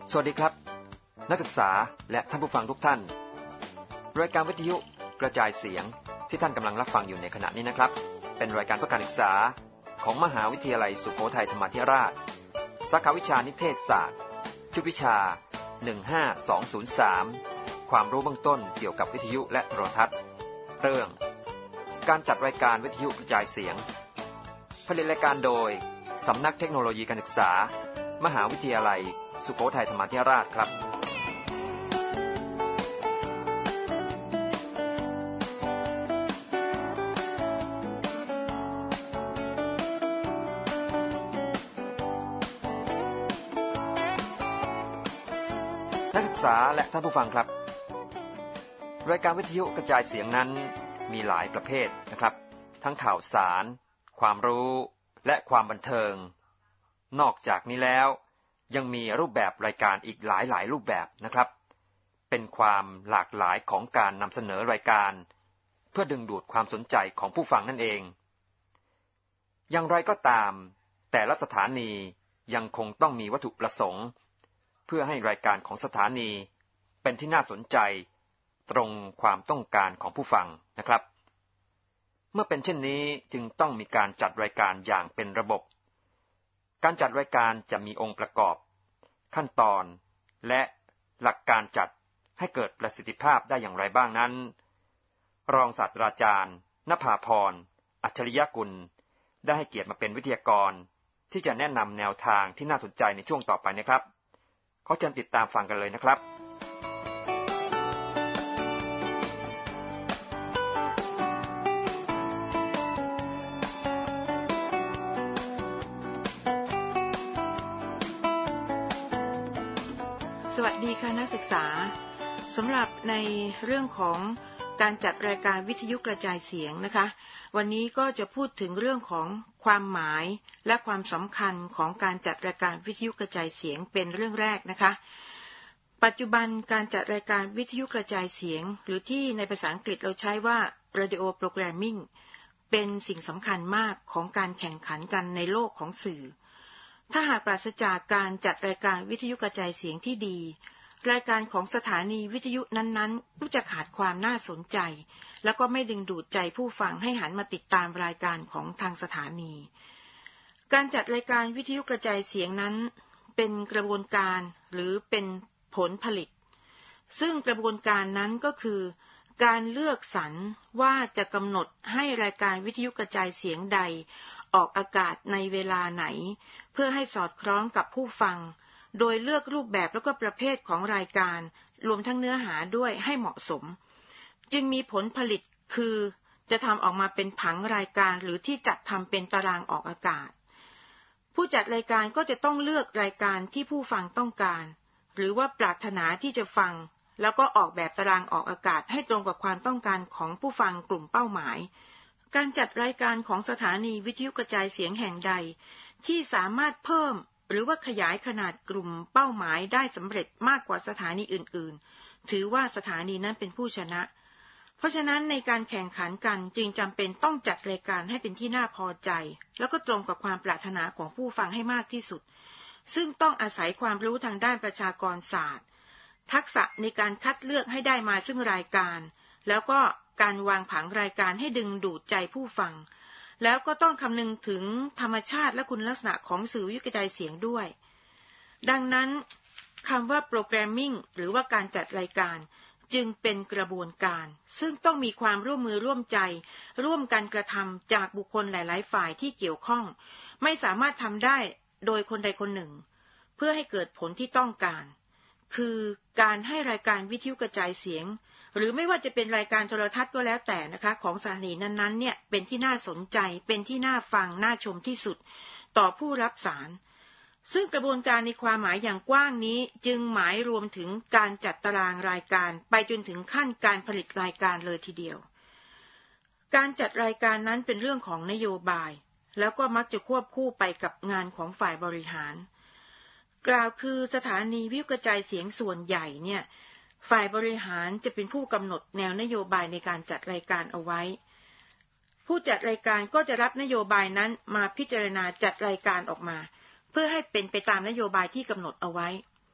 สวัสดีครับนักศึกษาและท่านผู้ฟังทุกท่านรายการวิทยุกระจายเสียงที่ท่านกำลังรับฟังอยู่ในขณะนี้นะครับเป็นรายการเพื่อการศึกษาของมหาวิทยาลัยสุโขทัยธรรมาธิราชสาขาวิชานิเทศศาสตร์ชุดวิชา15203ความรู้เบื้องต้นเกี่ยวกับวิทยุและโทรทัศน์เรื่องการจัดรายการวิทยุกระจายเสียงผลิตรายการโดยสำนักเทคโนโลยีการศึกษามหาวิทยาลัยสุโขทัยธรรมาธิราชครับนักศึกษาและท่านผู้ฟังครับรายการวิทยุกระจายเสียงนั้นมีหลายประเภทนะครับทั้งข่าวสารความรู้และความบันเทิงนอกจากนี้แล้วยังมีรูปแบบรายการอีกหลายรูปแบบนะครับเป็นความหลากหลายของการนำเสนอรายการเพื่อดึงดูดความสนใจของผู้ฟังนั่นเองอย่างไรก็ตามแต่ละสถานียังคงต้องมีวัตถุประสงค์เพื่อให้รายการของสถานีเป็นที่น่าสนใจตรงความต้องการของผู้ฟังนะครับเมื่อเป็นเช่นนี้จึงต้องมีการจัดรายการอย่างเป็นระบบการจัดรายการจะมีองค์ประกอบขั้นตอนและหลักการจัดให้เกิดประสิทธิภาพได้อย่างไรบ้างนั้นรองศาสตราจารย์ณภาพรอัจฉริยกุลได้ให้เกียรติมาเป็นวิทยากรที่จะแนะนำแนวทางที่น่าสนใจในช่วงต่อไปนะครับขอเชิญติดตามฟังกันเลยนะครับสวัสดีค่ะนักศึกษาสำหรับในเรื่องของการจัดรายการวิทยุกระจายเสียงนะคะวันนี้ก็จะพูดถึงเรื่องของความหมายและความสำคัญของการจัดรายการวิทยุกระจายเสียงเป็นเรื่องแรกนะคะปัจจุบันการจัดรายการวิทยุกระจายเสียงหรือที่ในภาษาอังกฤษเราใช้ว่า Radio Programming เป็นสิ่งสำคัญมากของการแข่งขันกันในโลกของสื่อถ้าหากปราศจากการจัดรายการวิทยุกระจายเสียงที่ดีรายการของสถานีวิทยุนั้นๆก็จะขาดความน่าสนใจแล้วก็ไม่ดึงดูดใจผู้ฟังให้หันมาติดตามรายการของทางสถานีการจัดรายการวิทยุกระจายเสียงนั้นเป็นกระบวนการหรือเป็นผลผลิตซึ่งกระบวนการนั้นก็คือการเลือกสรรว่าจะกำหนดให้รายการวิทยุกระจายเสียงใดออกอากาศในเวลาไหนเพื่อให้สอดคล้องกับผู้ฟังโดยเลือกรูปแบบแล้วก็ประเภทของรายการรวมทั้งเนื้อหาด้วยให้เหมาะสมจึงมีผลผลิตคือจะทำออกมาเป็นผังรายการหรือที่จัดทำเป็นตารางออกอากาศผู้จัดรายการก็จะต้องเลือกรายการที่ผู้ฟังต้องการหรือว่าปรารถนาที่จะฟังแล้วก็ออกแบบตารางออกอากาศให้ตรงกับความต้องการของผู้ฟังกลุ่มเป้าหมายการจัดรายการของสถานีวิทยุกระจายเสียงแห่งใดที่สามารถเพิ่มหรือว่าขยายขนาดกลุ่มเป้าหมายได้สำเร็จมากกว่าสถานีอื่นๆถือว่าสถานีนั้นเป็นผู้ชนะเพราะฉะนั้นในการแข่งขันกันจึงจำเป็นต้องจัดรายการให้เป็นที่น่าพอใจแล้วก็ตรงกับความปรารถนาของผู้ฟังให้มากที่สุดซึ่งต้องอาศัยความรู้ทางด้านประชากรศาสตร์ทักษะในการคัดเลือกให้ได้มาซึ่งรายการแล้วก็การวางผังรายการให้ดึงดูดใจผู้ฟังแล้วก็ต้องคำนึงถึงธรรมชาติและคุณลักษณะของสื่อวิทยุกระจายเสียงด้วยดังนั้นคำว่าโปรแกรมมิ่งหรือว่าการจัดรายการจึงเป็นกระบวนการซึ่งต้องมีความร่วมมือร่วมใจร่วมกันกระทำจากบุคคลหลายๆฝ่ายที่เกี่ยวข้องไม่สามารถทำได้โดยคนใดคนหนึ่งเพื่อให้เกิดผลที่ต้องการคือการให้รายการวิทยุกระจายเสียงหรือไม่ว่าจะเป็นรายการโทรทัศน์ก็แล้วแต่นะคะของสถานีนั้นๆเนี่ยเป็นที่น่าสนใจเป็นที่น่าฟังน่าชมที่สุดต่อผู้รับสารซึ่งกระบวนการในความหมายอย่างกว้างนี้จึงหมายรวมถึงการจัดตารางรายการไปจนถึงขั้นการผลิตรายการเลยทีเดียวการจัดรายการนั้นเป็นเรื่องของนโยบายแล้วก็มักจะควบคู่ไปกับงานของฝ่ายบริหารกล่าวคือสถานีวิทยุกระจายเสียงส่วนใหญ่เนี่ยฝ่ายบริหารจะเป็นผู้กำหนดแนวนโยบายในการจัดรายการเอาไว้ผู้จัดรายการก็จะรับนโยบายนั้นมาพิจารณาจัดรายการออกมาเพื่อให้เป็นไปตามนโยบายที่กำหนดเอาไว้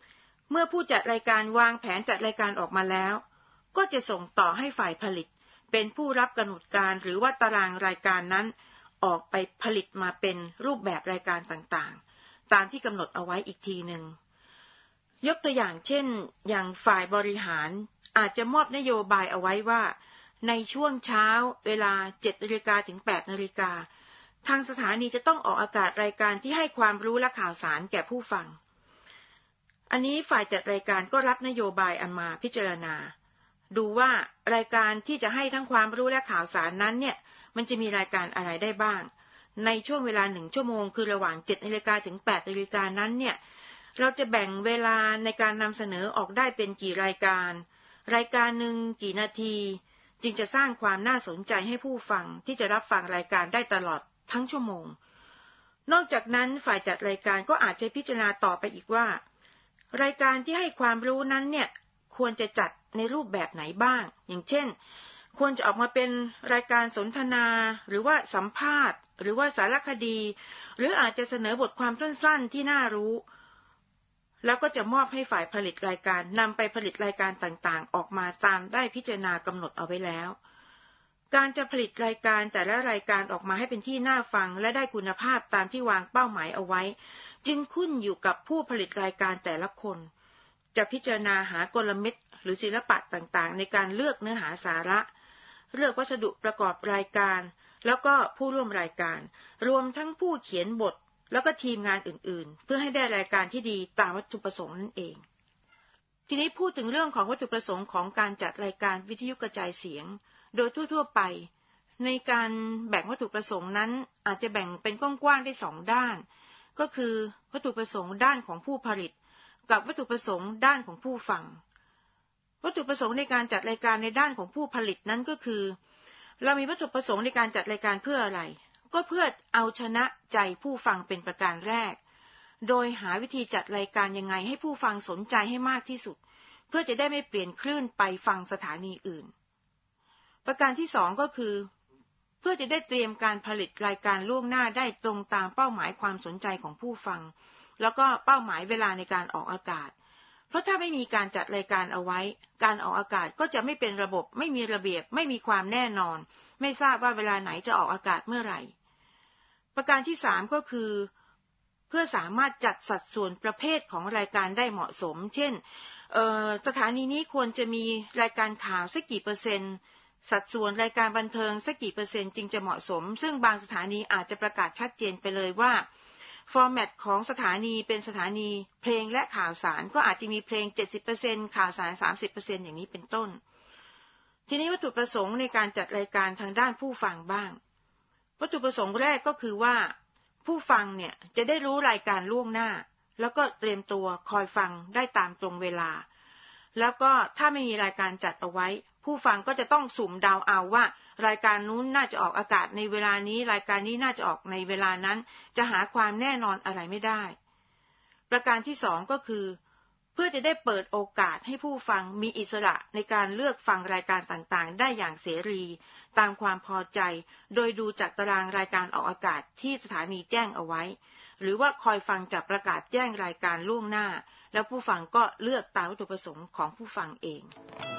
เมื่อผู้จัดรายการวางแผนจัดรายการออกมาแล้วก็จะส่งต่อให้ฝ่ายผลิตเป็นผู้รับกำหนดการหรือว่าตารางรายการนั้นออกไปผลิตมาเป็นรูปแบบรายการต่างๆตามที่กำหนดเอาไว้อีกทีหนึ่งยกตัวอย่างเช่นอย่างฝ่ายบริหารอาจจะมอบนโยบายเอาไว้ว่าในช่วงเช้าเวลา 7:00 นถึง 8:00 นทางสถานีจะต้องออกอากาศรายการที่ให้ความรู้และข่าวสารแก่ผู้ฟังอันนี้ฝ่ายจัดรายการก็รับนโยบายอันมาพิจารณาดูว่ารายการที่จะให้ทั้งความรู้และข่าวสารนั้นเนี่ยมันจะมีรายการอะไรได้บ้างในช่วงเวลา1ชั่วโมงคือระหว่าง 7:00 นถึง 8:00 นนั้นเนี่ยเราจะแบ่งเวลาในการนำเสนอออกได้เป็นกี่รายการรายการหนึ่งกี่นาทีจึงจะสร้างความน่าสนใจให้ผู้ฟังที่จะรับฟังรายการได้ตลอดทั้งชั่วโมงนอกจากนั้นฝ่ายจัดรายการก็อาจจะพิจารณาต่อไปอีกว่ารายการที่ให้ความรู้นั้นเนี่ยควรจะจัดในรูปแบบไหนบ้างอย่างเช่นควรจะออกมาเป็นรายการสนทนาหรือว่าสัมภาษณ์หรือว่าสารคดีหรืออาจจะเสนอบทความสั้นๆที่น่ารู้แล้วก็จะมอบให้ฝ่ายผลิตรายการนำไปผลิตรายการต่างๆออกมาตามได้พิจารณากำหนดเอาไว้แล้วการจะผลิตรายการแต่ละรายการออกมาให้เป็นที่น่าฟังและได้คุณภาพตามที่วางเป้าหมายเอาไว้จึงขึ้นอยู่กับผู้ผลิตรายการแต่ละคนจะพิจารณาหากลเม็ดหรือศิลปะต่างๆในการเลือกเนื้อหาสาระเลือกวัสดุประกอบรายการแล้วก็ผู้ร่วมรายการรวมทั้งผู้เขียนบทแล้วก็ทีมงานอื่นๆเพื่อให้ได้รายการที่ดีตามวัตถุประสงค์นั่นเองทีนี้พูดถึงเรื่องของวัตถุประสงค์ของการจัดรายการวิทยุกระจายเสียงโดยทั่วๆไปในการแบ่งวัตถุประสงค์นั้นอาจจะแบ่งเป็นกว้างๆได้2ด้านก็คือวัตถุประสงค์ด้านของผู้ผลิตกับวัตถุประสงค์ด้านของผู้ฟังวัตถุประสงค์ในการจัดรายการในด้านของผู้ผลิตนั้นก็คือเรามีวัตถุประสงค์ในการจัดรายการเพื่ออะไรก็เพื่อเอาชนะใจผู้ฟังเป็นประการแรกโดยหาวิธีจัดรายการยังไงให้ผู้ฟังสนใจให้มากที่สุดเพื่อจะได้ไม่เปลี่ยนคลื่นไปฟังสถานีอื่นประการที่2ก็คือเพื่อจะได้เตรียมการผลิตรายการล่วงหน้าได้ตรงตามเป้าหมายความสนใจของผู้ฟังแล้วก็เป้าหมายเวลาในการออกอากาศเพราะถ้าไม่มีการจัดรายการเอาไว้การออกอากาศก็จะไม่เป็นระบบไม่มีระเบียบไม่มีความแน่นอนไม่ทราบว่าเวลาไหนจะออกอากาศเมื่อไหร่ประการที่3ก็คือเพื่อสามารถจัดสัดส่วนประเภทของรายการได้เหมาะสมเช่นสถานีนี้ควรจะมีรายการข่าวสักกี่เปอร์เซ็นต์สัดส่วนรายการบันเทิงสักกี่เปอร์เซ็นต์จึงจะเหมาะสมซึ่งบางสถานีอาจจะประกาศชัดเจนไปเลยว่าฟอร์แมตของสถานีเป็นสถานีเพลงและข่าวสารก็อาจจะมีเพลง 70% ข่าวสาร 30% อย่างนี้เป็นต้นทีนี้วัตถุประสงค์ในการจัดรายการทางด้านผู้ฟังบ้างวัตถุประสงค์แรกก็คือว่าผู้ฟังเนี่ยจะได้รู้รายการล่วงหน้าแล้วก็เตรียมตัวคอยฟังได้ตามตรงเวลาแล้วก็ถ้าไม่มีรายการจัดเอาไว้ผู้ฟังก็จะต้องสุ่มเดาเอาว่ารายการนู้นน่าจะออกอากาศในเวลานี้รายการนี้น่าจะออกในเวลานั้นจะหาความแน่นอนอะไรไม่ได้ประการที่2ก็คือเพื่อจะได้เปิดโอกาสให้ผู้ฟังมีอิสระในการเลือกฟังรายการต่างๆได้อย่างเสรีตามความพอใจโดยดูจากตารางรายการออกอากาศที่สถานีแจ้งเอาไว้หรือว่าคอยฟังจากประกาศแจ้งรายการล่วงหน้าแล้วผู้ฟังก็เลือกตามวัตถุประสงค์ของผู้ฟังเอง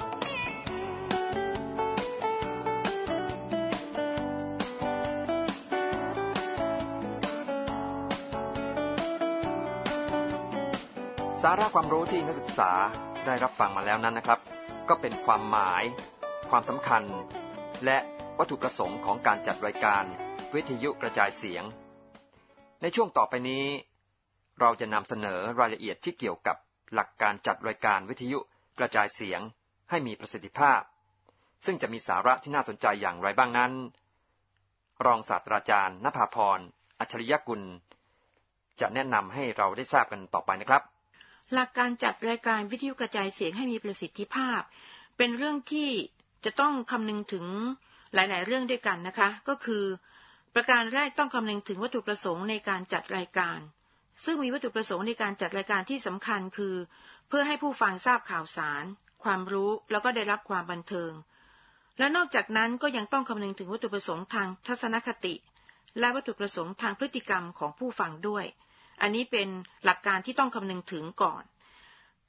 สาระความรู้ที่นักศึกษาได้รับฟังมาแล้วนั้นนะครับก็เป็นความหมายความสำคัญและวัตถุประสงค์ของการจัดรายการวิทยุกระจายเสียงในช่วงต่อไปนี้เราจะนำเสนอรายละเอียดที่เกี่ยวกับหลักการจัดรายการวิทยุกระจายเสียงให้มีประสิทธิภาพซึ่งจะมีสาระที่น่าสนใจอย่างไรบ้างนั้นรองศาสตราจารย์ณภาพรอัจฉริยกุลจะแนะนำให้เราได้ทราบกันต่อไปนะครับหลักการจัดรายการวิทยุกระจายเสียงให้มีประสิทธิภาพเป็นเรื่องที่จะต้องคำนึงถึงหลายๆเรื่องด้วยกันนะคะก็คือประการแรกต้องคำนึงถึงวัตถุประสงค์ในการจัดรายการซึ่งมีวัตถุประสงค์ในการจัดรายการที่สำคัญคือเพื่อให้ผู้ฟังทราบข่าวสารความรู้แล้วก็ได้รับความบันเทิงและนอกจากนั้นก็ยังต้องคำนึงถึงวัตถุประสงค์ทางทัศนคติและวัตถุประสงค์ทางพฤติกรรมของผู้ฟังด้วยอันนี้เป็นหลักการที่ต้องคำนึงถึงก่อน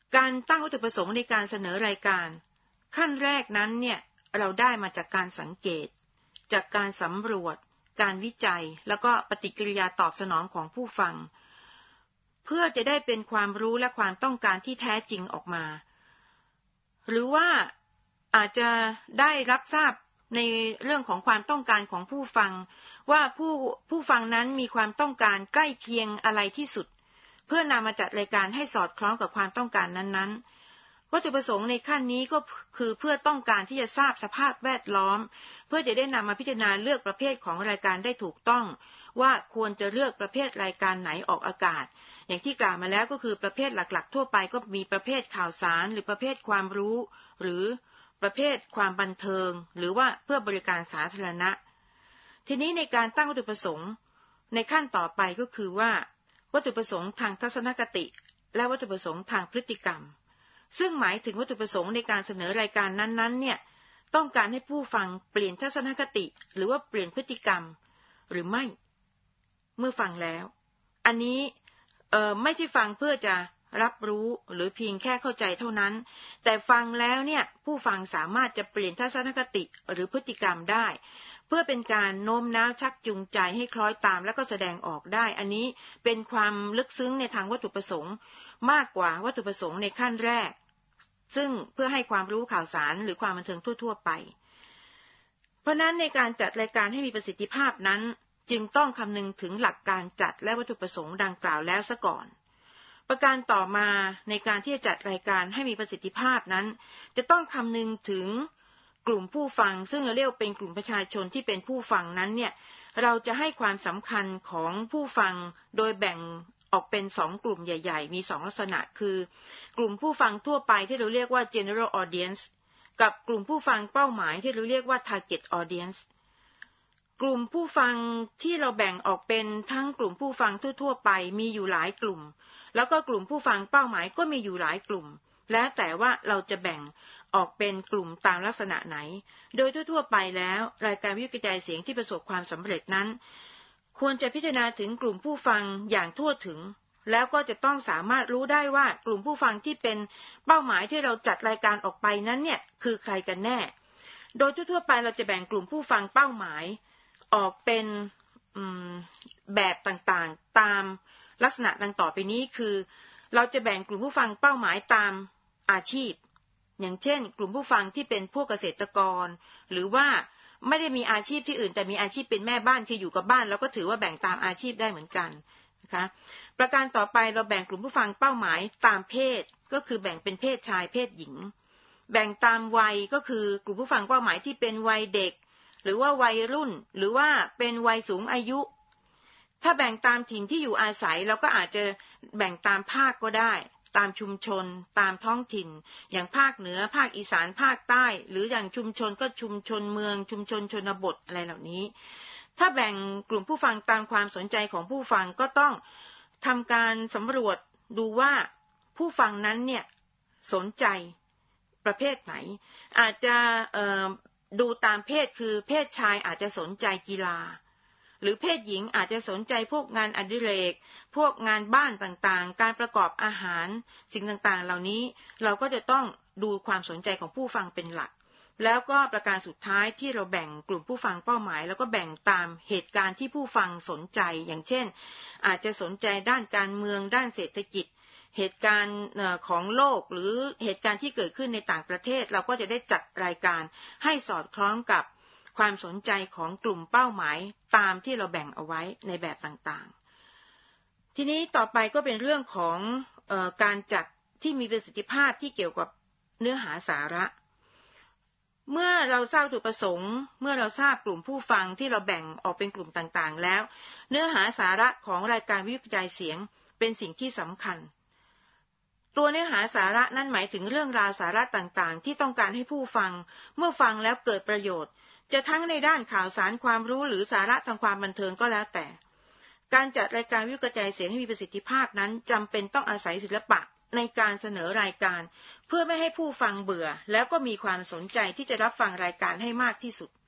การตั้งวัตถุประสงค์ในการเสนอรายการขั้นแรกนั้นเนี่ยเราได้มาจากการสังเกตจากการสำรวจการวิจัยแล้วก็ปฏิกิริยาตอบสนองของผู้ฟังเพื่อจะได้เป็นความรู้และความต้องการที่แท้จริงออกมาหรือว่าอาจจะได้รับทราบในเรื่องของความต้องการของผู้ฟังว่าผู้ฟังนั้นมีความต้องการใกล้เคียงอะไรที่สุดเพื่อนำมาจัดรายการให้สอดคล้องกับความต้องการนั้นๆวัตถุประสงค์ในขั้นนี้ก็คือเพื่อต้องการที่จะทราบสภาพแวดล้อมเพื่อจะได้นำมาพิจารณาเลือกประเภทของรายการได้ถูกต้องว่าควรจะเลือกประเภทรายการไหนออกอากาศอย่างที่กล่าวมาแล้วก็คือประเภทหลักๆทั่วไปก็มีประเภทข่าวสารหรือประเภทความรู้หรือประเภทความบันเทิงหรือว่าเพื่อบริการสาธารณะทีนี้ในการตั้งวัตถุประสงค์ในขั้นต่อไปก็คือว่าวัตถุประสงค์ทางทัศนคติและวัตถุประสงค์ทางพฤติกรรมซึ่งหมายถึงวัตถุประสงค์ในการเสนอรายการนั้นๆเนี่ยต้องการให้ผู้ฟังเปลี่ยนทัศนคติหรือว่าเปลี่ยนพฤติกรรมหรือไม่เมื่อฟังแล้วอันนี้ไม่ใช่ฟังเพื่อจะรับรู้หรือเพียงแค่เข้าใจเท่านั้นแต่ฟังแล้วเนี่ยผู้ฟังสามารถจะเปลี่ยนทัศนคติหรือพฤติกรรมได้เพื่อเป็นการโน้มน้าวชักจูงใจให้คล้อยตามแล้วก็แสดงออกได้อันนี้เป็นความลึกซึ้งในทางวัตถุประสงค์มากกว่าวัตถุประสงค์ในขั้นแรกซึ่งเพื่อให้ความรู้ข่าวสารหรือความบันเทิงทั่วๆไปเพราะนั้นในการจัดรายการให้มีประสิทธิภาพนั้นจึงต้องคำนึงถึงหลักการจัดและวัตถุประสงค์ดังกล่าวแล้วซะก่อนประการต่อมาในการที่จะจัดรายการให้มีประสิทธิภาพนั้นจะต้องคำนึงถึงกลุ่มผู้ฟังซึ่งเราเรียกเป็นกลุ่มประชาชนที่เป็นผู้ฟังนั้นเนี่ยเราจะให้ความสำคัญของผู้ฟังโดยแบ่งออกเป็น2กลุ่มใหญ่ๆมี2ลักษณะคือกลุ่มผู้ฟังทั่วไปที่เราเรียกว่า general audience กับกลุ่มผู้ฟังเป้าหมายที่เราเรียกว่า target audienceกลุ่มผู้ฟังที่เราแบ่งออกเป็นทั้งกลุ่มผู้ฟังทั่วๆไปมีอยู่หลายกลุ่มแล้วก็กลุ่มผู้ฟังเป้าหมายก็มีอยู่หลายกลุ่มแล้วแต่ว่าเราจะแบ่งออกเป็นกลุ่มตามลักษณะไหนโดยทั่วๆไปแล้วรายการวิทยุกระจายเสียงที่ประสบความสำเร็จนั้นควรจะพิจารณาถึงกลุ่มผู้ฟังอย่างทั่วถึงแล้วก็จะต้องสามารถรู้ได้ว่ากลุ่มผู้ฟังที่เป็นเป้าหมายที่เราจัดรายการออกไปนั้นเนี่ยคือใครกันแน่โดยทั่วๆไปเราจะแบ่งกลุ่มผู้ฟังเป้าหมายออกเป็นแบบต่างๆตามลักษณะดังต่อไปนี้คือเราจะแบ่งกลุ่มผู้ฟังเป้าหมายตามอาชีพอย่างเช่นกลุ่มผู้ฟังที่เป็นพวกเกษตรกรหรือว่าไม่ได้มีอาชีพที่อื่นแต่มีอาชีพเป็นแม่บ้านคืออยู่กับบ้านแล้วก็ถือว่าแบ่งตามอาชีพได้เหมือนกันนะคะประการต่อไปเราแบ่งกลุ่มผู้ฟังเป้าหมายตามเพศก็คือแบ่งเป็นเพศชายเพศหญิงแบ่งตามวัยก็คือกลุ่มผู้ฟังเป้าหมายที่เป็นวัยเด็กหรือว่าวัยรุ่นหรือว่าเป็นวัยสูงอายุถ้าแบ่งตามถิ่นที่อยู่อาศัยเราก็อาจจะแบ่งตามภาคก็ได้ตามชุมชนตามท้องถิ่นอย่างภาคเหนือภาคอีสานภาคใต้หรืออย่างชุมชนก็ชุมชนเมืองชุมชนชนบทอะไรเหล่านี้ถ้าแบ่งกลุ่มผู้ฟังตามความสนใจของผู้ฟังก็ต้องทำการสำรวจดูว่าผู้ฟังนั้นเนี่ยสนใจประเภทไหนอาจจะดูตามเพศคือเพศชายอาจจะสนใจกีฬาหรือเพศหญิงอาจจะสนใจพวกงานอดิเรกพวกงานบ้านต่างๆการประกอบอาหารสิ่งต่างๆเหล่านี้เราก็จะต้องดูความสนใจของผู้ฟังเป็นหลักแล้วก็ประการสุดท้ายที่เราแบ่งกลุ่มผู้ฟังเป้าหมายแล้วก็แบ่งตามเหตุการณ์ที่ผู้ฟังสนใจอย่างเช่นอาจจะสนใจด้านการเมืองด้านเศรษฐกิจเหตุการณ์ของโลกหรือเหตุการณ์ที่เกิดขึ้นในต่างประเทศเราก็จะได้จัดรายการให้สอดคล้องกับความสนใจของกลุ่มเป้าหมายตามที่เราแบ่งเอาไว้ในแบบต่างๆทีนี้ต่อไปก็เป็นเรื่องของการจัดที่มีประสิทธิภาพที่เกี่ยวกับเนื้อหาสาระเมื่อเราทราบจุดประสงค์เมื่อเราทราบกลุ่มผู้ฟังที่เราแบ่งออกเป็นกลุ่มต่างๆแล้วเนื้อหาสาระของรายการวิทยุกระจายเสียงเป็นสิ่งที่สำคัญตัวเนื้อหาสาระนั้นหมายถึงเรื่องราวสาระต่างๆที่ต้องการให้ผู้ฟังเมื่อฟังแล้วเกิดประโยชน์จะทั้งในด้านข่าวสารความรู้หรือสาระทางความบันเทิงก็แล้วแต่การจัดรายการวิทยุกระจายเสียงให้มีประสิทธิภาพนั้นจำเป็นต้องอาศัยศิลปะในการเสนอรายการเพื่อไม่ให้ผู้ฟังเบื่อแล้วก็มีความสนใจที่จะรับฟังรายการให้มากที่สุด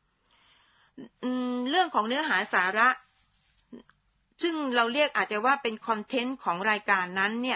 เรื่องของเนื้อหาสาระซึ่งเราเรียกอาจจะว่าเป็นคอนเทนต์ของรายการนั้นเนี่ย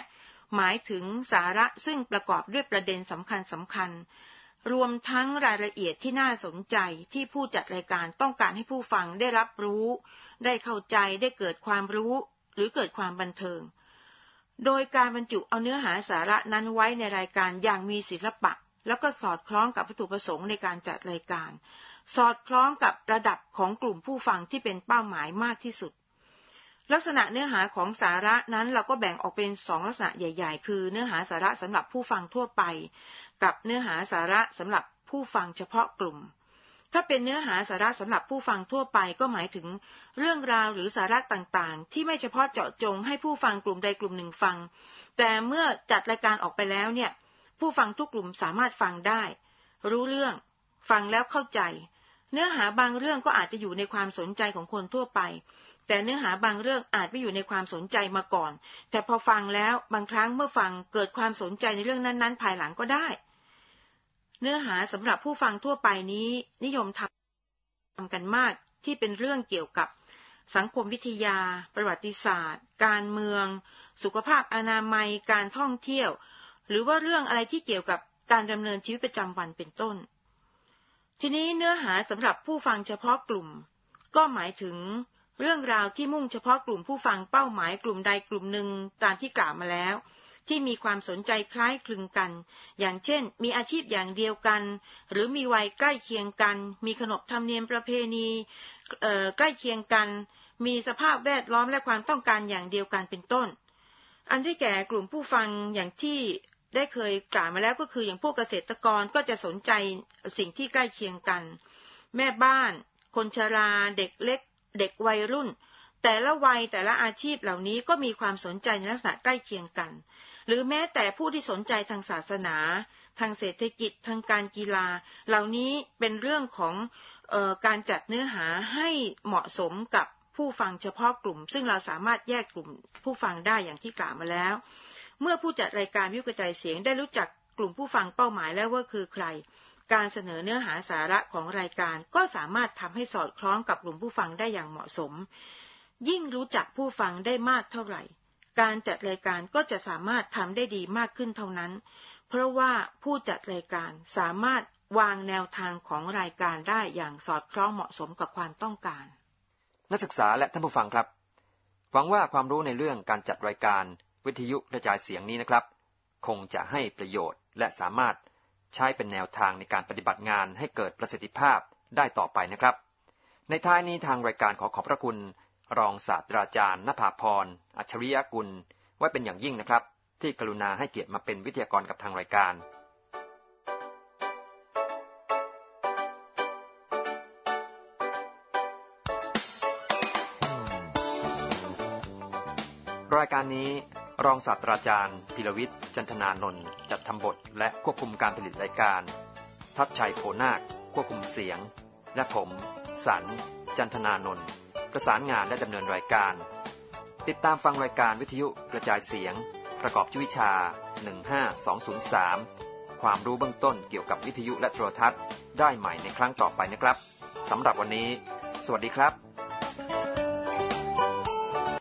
หมายถึงสาระซึ่งประกอบด้วยประเด็นสำคัญรวมทั้งรายละเอียดที่น่าสนใจที่ผู้จัดรายการต้องการให้ผู้ฟังได้รับรู้ได้เข้าใจได้เกิดความรู้หรือเกิดความบันเทิงโดยการบรรจุเอาเนื้อหาสาระนั้นไว้ในรายการอย่างมีศิลปะแล้วก็สอดคล้องกับวัตถุประสงค์ในการจัดรายการสอดคล้องกับระดับของกลุ่มผู้ฟังที่เป็นเป้าหมายมากที่สุดลักษณะเนื้อหาของสาระนั้นเราก็แบ่งออกเป็น2ลักษณะใหญ่ๆคือเนื้อหาสาระสำหรับผู้ฟังทั่วไปกับเนื้อหาสาระสำหรับผู้ฟังเฉพาะกลุ่มถ้าเป็นเนื้อหาสาระสำหรับผู้ฟังทั่วไปก็หมายถึงเรื่องราวหรือสาระต่างๆที่ไม่เฉพาะเจาะจงให้ผู้ฟังกลุ่มใดกลุ่มหนึ่งฟังแต่เมื่อจัดรายการออกไปแล้วเนี่ยผู้ฟังทุกกลุ่มสามารถฟังได้รู้เรื่องฟังแล้วเข้าใจเนื้อหาบางเรื่องก็อาจจะอยู่ในความสนใจของคนทั่วไปแต่เนื้อหาบางเรื่องอาจไม่อยู่ในความสนใจมาก่อนแต่พอฟังแล้วบางครั้งเมื่อฟังเกิดความสนใจในเรื่องนั้นๆภายหลังก็ได้เนื้อหาสำหรับผู้ฟังทั่วไปนี้นิยมทำกันมากที่เป็นเรื่องเกี่ยวกับสังคมวิทยาประวัติศาสตร์การเมืองสุขภาพอนามัยการท่องเที่ยวหรือว่าเรื่องอะไรที่เกี่ยวกับการดำเนินชีวิตประจำวันเป็นต้นทีนี้เนื้อหาสำหรับผู้ฟังเฉพาะกลุ่มก็หมายถึงเรื่องราวที่มุ่งเฉพาะกลุ่มผู้ฟังเป้าหมายกลุ่มใดกลุ่มหนึ่งตามที่กล่าวมาแล้วที่มีความสนใจคล้ายคลึงกันอย่างเช่นมีอาชีพอย่างเดียวกันหรือมีวัยใกล้เคียงกันมีขนบธรรมเนียมประเพณีใกล้เคียงกันมีสภาพแวดล้อมและความต้องการอย่างเดียวกันเป็นต้นอันที่แก่กลุ่มผู้ฟังอย่างที่ได้เคยกล่าวมาแล้วก็คืออย่างพวกเกษตรกรก็จะสนใจสิ่งที่ใกล้เคียงกันแม่บ้านคนชราเด็กเล็กเด็กวัยรุ่นแต่ละวัยแต่ละอาชีพเหล่านี้ก็มีความสนใจในลักษณะใกล้เคียงกันหรือแม้แต่ผู้ที่สนใจทางศาสนาทางเศรษฐกิจทางการกีฬาเหล่านี้เป็นเรื่องของการจัดเนื้อหาให้เหมาะสมกับผู้ฟังเฉพาะกลุ่มซึ่งเราสามารถแยกกลุ่มผู้ฟังได้อย่างที่กล่าวมาแล้วเมื่อผู้จัดรายการวิทยุกระจายเสียงได้รู้จักกลุ่มผู้ฟังเป้าหมายแล้วว่าคือใครการเสนอเนื้อหาสาระของรายการก็สามารถทำให้สอดคล้องกับกลุ่มผู้ฟังได้อย่างเหมาะสมยิ่งรู้จักผู้ฟังได้มากเท่าไหร่การจัดรายการก็จะสามารถทำได้ดีมากขึ้นเท่านั้นเพราะว่าผู้จัดรายการสามารถวางแนวทางของรายการได้อย่างสอดคล้องเหมาะสมกับความต้องการนักศึกษาและท่านผู้ฟังครับหวังว่าความรู้ในเรื่องการจัดรายการวิทยุกระจายเสียงนี้นะครับคงจะให้ประโยชน์และสามารถใช้เป็นแนวทางในการปฏิบัติงานให้เกิดประสิทธิภาพได้ต่อไปนะครับในท้ายนี้ทางรายการขอบพระคุณรองศาสตราจารย์ณภาพรอัจฉริยกุลไว้เป็นอย่างยิ่งนะครับที่กรุณาให้เกียรติมาเป็นวิทยากรกับทางรายการรายการนี้รองศาสตราจารย์พิรวิทย์จันทนานนท์จัดทำบทและควบคุมการผลิตรายการทัพชัยโพนาคควบคุมเสียงและผมสันจันทนานนท์ประสานงานและดำเนินรายการติดตามฟังรายการวิทยุกระจายเสียงประกอบวิชา15203ความรู้เบื้องต้นเกี่ยวกับวิทยุและโทรทัศน์ได้ใหม่ในครั้งต่อไปนะครับสำหรับวันนี้สวัสดีครับ